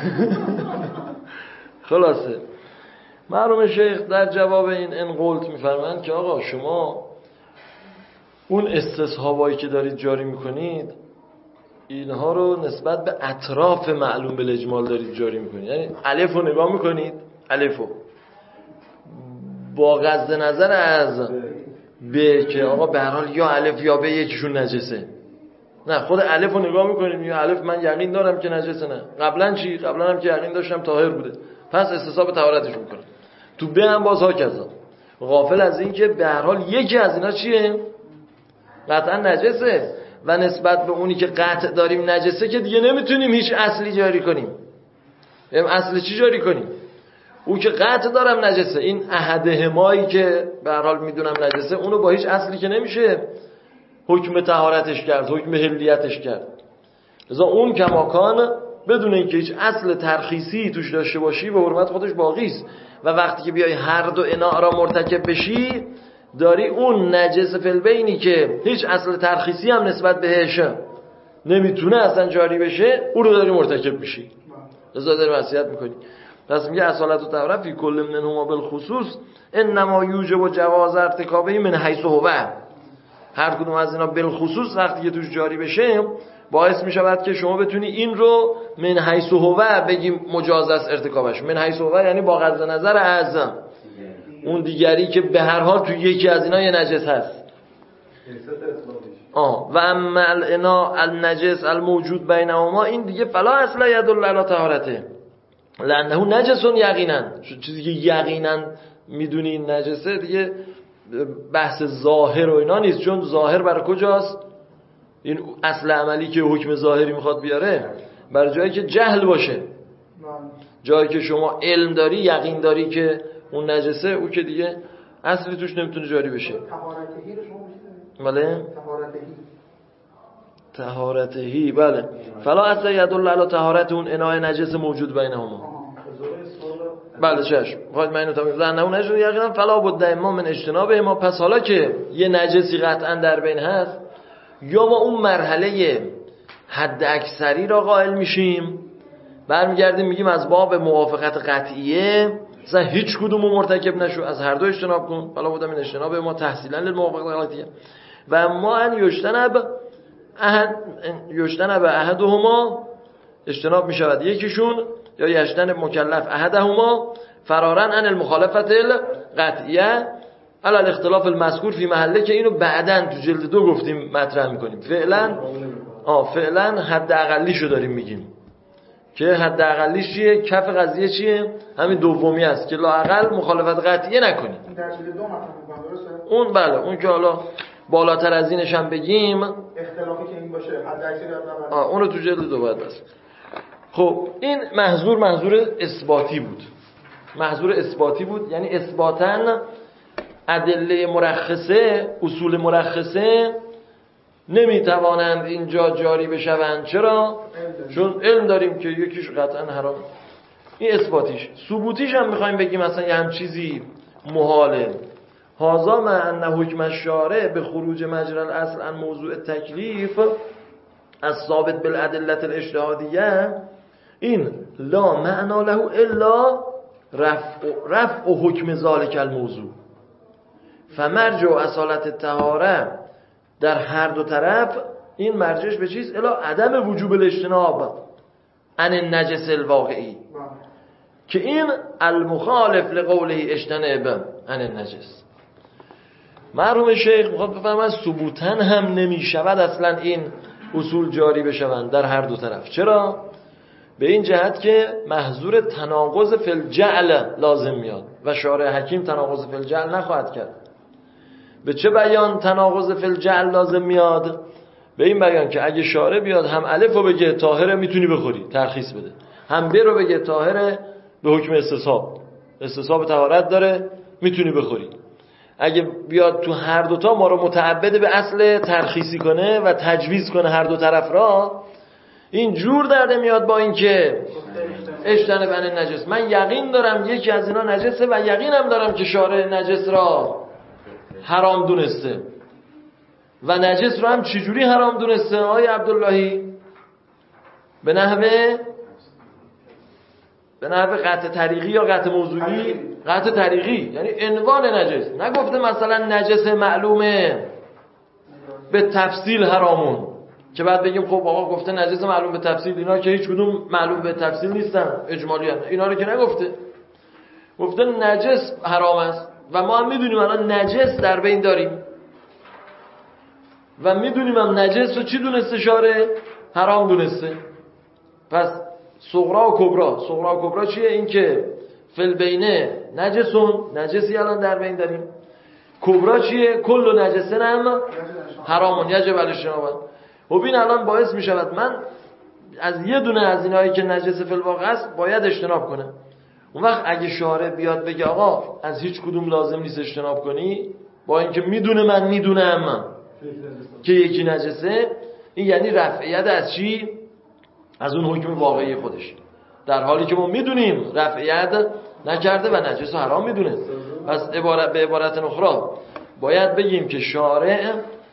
[SPEAKER 2] خلاصه مرحوم شیخ در جواب این انقلت میفرمایند که آقا شما اون استصحابایی که دارید جاری میکنید اینها رو نسبت به اطراف معلوم بالاجمال دارید جاری میکنید، یعنی الف رو نگاه میکنید، الف رو با قصد نظر از ب که آقا به هر حال یا الف یا ب یکیشون نجسه، نه خود الف رو نگاه میکنید یا الف من یقین دارم که نجسه، نه قبلا چی؟ قبلا هم که یقین داشتم طاهر بوده پس استصحاب طهارتش میکنم. تو به هم باز ها کذا، غافل از این که به هر حال یکی از اینا چیه؟ قطعا نجسه و نسبت به اونی که قطع داریم نجسه که دیگه نمیتونیم هیچ اصلی جاری کنیم. اصلی چی جاری کنیم؟ او که قطع دارم نجسه، این احدهمایی که به هر حال میدونم نجسه اونو با هیچ اصلی که نمیشه حکم طهارتش کرد، حکم حلیتش کرد. لذا اون کماکان بدون اینکه هیچ اصل ترخیصی توش داشته باشی به حرمت خودش باقی است و وقتی که بیای هر دو اینا را مرتکب بشی داری اون نجس فلبینی که هیچ اصل ترخیصی هم نسبت بهش نمیتونه اصلا جاری بشه اون رو داری مرتکب میشی. لذا داری معصیت میکنی. پس میگه اصالت و طهارت فی کل منهما بالخصوص انما یوجب جواز ارتکابه من حیث هو، هر کدوم از اینا بالخصوص وقتی که توش جاری بشه باعث میشود که شما بتونی این رو من حیث هو بگیم مجاز است ارتکابش. من حیث هو یعنی با غض نظر از اون دیگری که به هر حال تو یکی از اینا یه نجس هست. آه و اما الانا النجس الموجود بینهما این دیگه فلا اصلا یدل علی طهارته لانه نجس یقینا، چیزی که یقینا میدونی این نجسه دیگه بحث ظاهر و اینا نیست، چون ظاهر برای کجاست؟ این اصل عملی که حکم ظاهری میخواد بیاره برای جایی که جهل باشه، جایی که شما علم داری یقین داری که اون نجسه او که دیگه اصلی توش نمیتونه جاری بشه.
[SPEAKER 3] طهارتهی رو شما میشه؟
[SPEAKER 2] بله
[SPEAKER 3] طهارتهی
[SPEAKER 2] طهارتهی بله فلا اصلا یدل علی طهارت اون اناء نجس موجود بینهما. بله چشم خواهد من اینو تمام زن اون نجس یقینا فلا بد اما من اجتناب ما، پس حالا که یه نجسی قطعا در بین هست یا ما اون مرحله حد اکثری را قائل میشیم برمیگردیم میگیم از باب موافقت قطعیه مثلا هیچ کدوم مرتکب نشو، از هر دو اجتناب کن، فلا بودم این اجتناب ما تحصیلا للموافقت قطعیه و ما ان یجتنب احد یجتنب احدهما اجتناب میشود یکیشون یا یجتنب مکلف احدهما فرارا عن المخالفت القطعیه علی الاختلاف المذکور فی محله که اینو بعداً تو جلد دو گفتیم مطرح میکنیم. فعلا آه فعلا حد اقلیشو داریم میگیم که حد اقلیش چیه؟ کف قضیه چیه؟ همین دومی است که لااقل مخالفت قطعیه نکنیم.
[SPEAKER 3] در جلد دو مطرح میکنم درسته؟
[SPEAKER 2] اون بله اون که حالا بالاتر از اینش هم بگیم
[SPEAKER 3] اختلافی که این باشه حد اکثری از نظر
[SPEAKER 2] آه اون رو تو جلد دو باید بس. خب این محظور محظور اثباتی بود، محظور اثباتی بود، یعنی اثباتاً ادله مرخصه، اصول مرخصه نمیتوانند اینجا جاری بشوند. چرا؟ چون علم داریم که یکیش قطعا حرام. این اثباتیش. ثبوتیش هم میخوایم بگیم مثلا یه هم چیزی محاله. هذا مع ان حکم الشارع به خروج مجرى الاصل عن موضوع تکلیف از ثابت بالادله الاجتهادیه، این لا معنا له الا رفع رفع حکم ذلک الموضوع. فمرجع اصالت الطهاره در هر دو طرف این مرجعش به چیز؟ الا عدم وجوب الاجتناب عن النجس الواقعی، که این المخالف لقوله اجتنب عن النجس. مرحوم شیخ میخواد بفرماید ثبوتاً هم نمیشود اصلا این اصول جاری بشوند در هر دو طرف. چرا؟ به این جهت که محظور تناقض فی الجعل لازم میاد و شارع حکیم تناقض فی الجعل نخواهد کرد. به چه بیان تناقض فی الجعل لازم میاد؟ به این بیان که اگه شارع بیاد هم الف رو بگه طاهره میتونی بخوری ترخیص بده، هم ب رو بگه طاهره به حکم استصحاب، استصحاب طهارت داره میتونی بخوری، اگه بیاد تو هر دوتا ما رو متعبد به اصل ترخیصی کنه و تجویز کنه هر دو طرف را، این جور درده میاد با این که اجتنب عن النجس. من یقین دارم یکی از اینا نجسه و یقینم دارم که شارع نجس را حرام دونسته و نجس رو هم چجوری حرام دونسته آقای عبداللهی؟ به نحوه به نحوه قطع طریقی یا قطع موضوعی؟ قطع طریقی، یعنی عنوان نجس. نگفته مثلا نجس معلومه به تفصیل حرامون که بعد بگیم خب آقا گفته نجس معلوم به تفصیل، اینا که هیچ کدوم معلوم به تفصیل نیستن، اجمالی هستن. اینا رو که نگفته، گفته نجس حرام است و ما هم میدونیم الان نجس در بین داریم و میدونیم هم نجس رو چی دونسته شارع؟ حرام دونسته. پس صغرا و کبرا، صغرا و کبرا چیه؟ این که فل بینه نجسون، نجسی الان در بین داریم. کبرا چیه؟ کل نجسه هم حرامون یجب الاجتناب. و این الان باعث می شود من از یه دونه از اینایی که نجس فی الواقع است باید اجتناب کنم. اون وقت اگه شارع بیاد بگه آقا از هیچ کدوم لازم نیست اجتناب کنی، با اینکه میدونه من میدونم که یکی نجسه، این یعنی رفعیت از چی؟ از اون حکم واقعی خودش، در حالی که ما میدونیم رفعیت نکرده و نجس و حرام میدونه. پس عبارت به عبارت اخرى باید بگیم که شارع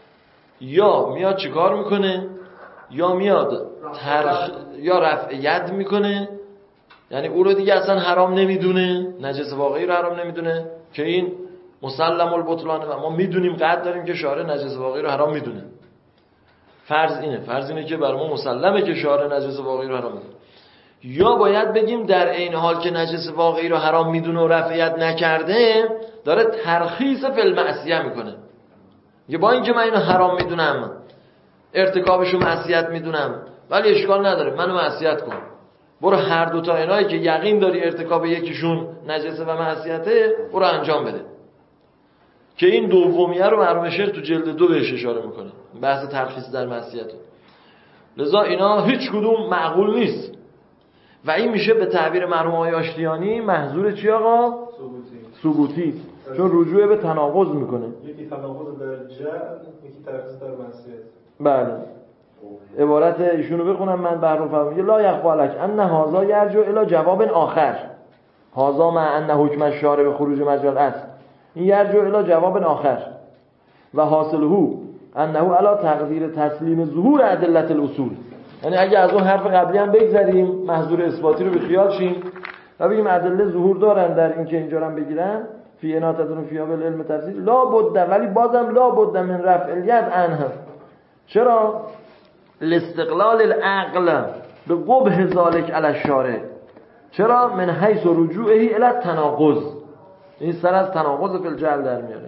[SPEAKER 2] یا میاد چیکار میکنه، یا میاد ترخ یا رفعیت میکنه، یعنی او رو دیگه اصلا حرام نمیدونه، نجس واقعی رو حرام نمیدونه که این مسلم البطلانه و ما میدونیم قطع داریم که شارع نجس واقعی رو حرام میدونه. فرض اینه، فرض اینه که بر ما مسلمه که شارع نجس واقعی رو حرام میدونه. یا باید بگیم در عین حال که نجس واقعی رو حرام میدونه و رفعیت نکرده، داره ترخیص فی المعصیه میکنه. یه با اینکه من اینو حرام میدونم، ارتکابشو معصیت میدونم، ولی اشکال نداره منو معصیت کن، برو هر دوتا اینایی که یقین داری ارتکاب یکیشون نجسه و معصیته برو انجام بده. که این دومیه رو مرحوم شیخ تو جلد دو بهش اشاره میکنه، بحث ترخیص در معصیت. لذا اینا هیچ کدوم معقول نیست و این میشه به تعبیر مرحوم آقای آشتیانی محظور چی آقا؟
[SPEAKER 1] ثبوتی.
[SPEAKER 2] ثبوتی، چون رجوع به تناقض میکنه.
[SPEAKER 1] یکی تناقض در جعل، یکی ترخیص در معصیت.
[SPEAKER 2] بله. عبارت ایشونو بخونم من برام فهمیدم. لا یخفی علیک ان هذا یرجع الی جواب آخر. هذا مع ان حکم الشارع به خروج مجرى الاصل. این یرجع الی جواب آخر و حاصله انه علی تقدیر تسلیم ظهور ادله الاصول. یعنی اگه از اون حرف قبلی هم بگذریم، محظور اثباتی رو به خیال شیم و بگیم ادله ظهور دارن در این که اینجا هم بگیرن فی اناتتون فی علم تفسیر لا بد، ولی بازم لا بد من رفع الید عنه. چرا؟ لاستقلال العقل به قبح ذالک علی الشارع. چرا؟ من حیث رجوعه الی التناقض. این سر از تناقض فی الجعل در میاره.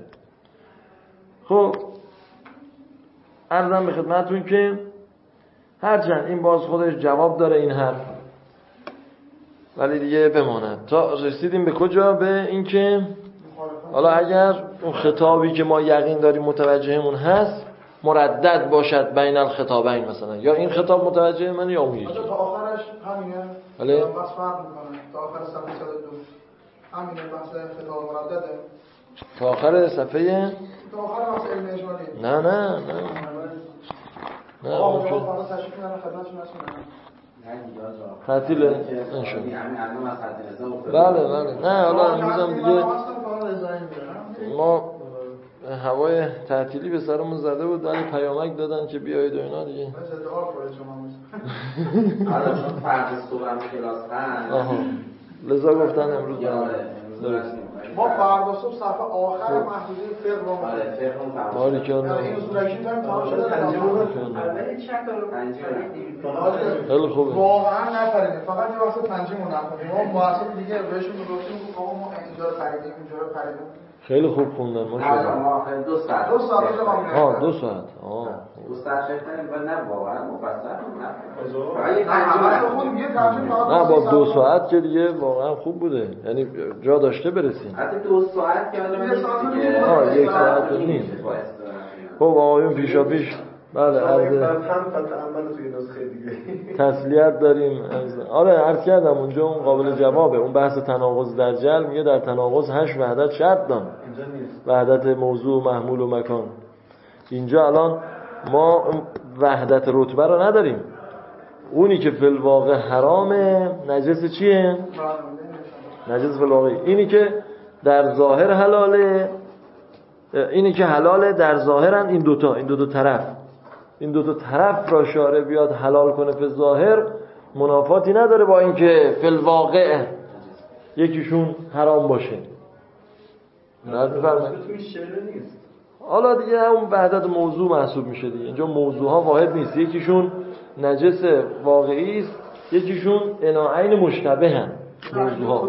[SPEAKER 2] خب عرضم به خدمتتون که هرچند این باز خودش جواب داره این حرف، ولی دیگه بماند. تا رسیدیم به کجا؟ به این که حالا اگر اون خطابی که ما یقین داریم متوجهمون هست مردد باشد بین الخطابین مثلا، یا این خطاب متوجه من یا اون یکی.
[SPEAKER 3] تا آخرش همینه.
[SPEAKER 2] بله.
[SPEAKER 3] بس فرق میکنه. تا آخر صفحه صد و دو همینه بحث خطاب مردده.
[SPEAKER 2] تا آخر صفحه
[SPEAKER 3] تا آخر بحث علم اجمالی.
[SPEAKER 2] نه نه نه نه
[SPEAKER 3] آقا
[SPEAKER 2] اون
[SPEAKER 3] جواب
[SPEAKER 2] که
[SPEAKER 3] فردا تشریف میارن خدمتتون هستم.
[SPEAKER 2] تعطیله انشالله. بله بله نه حالا امروزم دیگه ما هوای تعطیلی به سرمون زده بود ولی پیامک دادن که بیایید و اینا دیگه.
[SPEAKER 4] حالا چون فرق صبح کلاس هست
[SPEAKER 2] آها لذا گفتن امروز درست.
[SPEAKER 3] ما فردا صبح صفحه آخر محدوده فقه رو
[SPEAKER 4] آره فقه رو تمام
[SPEAKER 2] باری که اون
[SPEAKER 3] این اصولکی داریم تمام شده پنجم
[SPEAKER 5] اولی چند تا رو
[SPEAKER 2] خیلی خوبه.
[SPEAKER 3] واقعا نفرینه فقط یه واسه پنجم رو نفرینه. ما محاسب دیگه بهشون گفتیم آقا ما اینجا رو خریدیم اینجا رو خریدیم.
[SPEAKER 2] خیلی خوب خوندن ماشاءالله.
[SPEAKER 4] ما آخر دو ساعت
[SPEAKER 3] دو ساعت رو
[SPEAKER 2] ها دو ساعت آه
[SPEAKER 4] دو ساعت شدن و نه واقعا مفصل
[SPEAKER 2] نه با دو ساعت که دیگه واقعا خوب بوده، یعنی جا داشته برسیم.
[SPEAKER 4] حتی دو ساعت که حالا دیگه
[SPEAKER 2] آه یک ساعت نیست. خب آقایون پیشا پیش بله عرض تسلیت داریم. آره عرض کردم اونجا اون قابل جوابه. اون بحث تناقض در جل میگه در تناقض هشت وحدت شرط دان، وحدت موضوع محمول و مکان. اینجا الان ما وحدت رتبه رو نداریم. اونی که فی الواقع حرامه نجس چیه؟ نجس فی الواقع اینی که در ظاهر حلاله، اینی که حلاله در ظاهرن این دوتا، این دو دو طرف، این دو تا طرف را شارع بیاد حلال کنه فی ظاهر منافاتی نداره با اینکه فی الواقع یکیشون حرام باشه. نه بفرمایید. حالا دیگه اون وحدت موضوع محسوب میشه دیگه. اینجا موضوع ها واحد نیست، یکیشون نجس واقعی است، یکیشون اناعین مشتبه هم موضوع ها.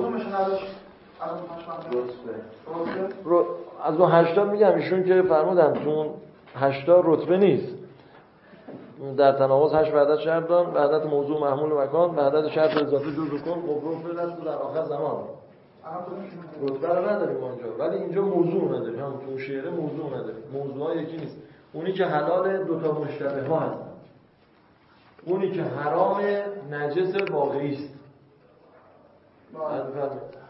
[SPEAKER 2] از اون هشتا میگم ایشون که فرمودن تو اون هشتا رتبه نیست. در تناقض هشت وحدت شرط دان، وحدت موضوع محمول و مکان، وحدت شرط اضافه جزء کن، مبرم فعل در آخر زمان. رتبه رو نداریم اونجا، ولی اینجا موضوع نداریم. هم تو شعر موضوع نداریم. موضوع ها یکی نیست. اونی که حلال دو تا مشتبه ها هستن، اونی که حرام نجس واقعی است.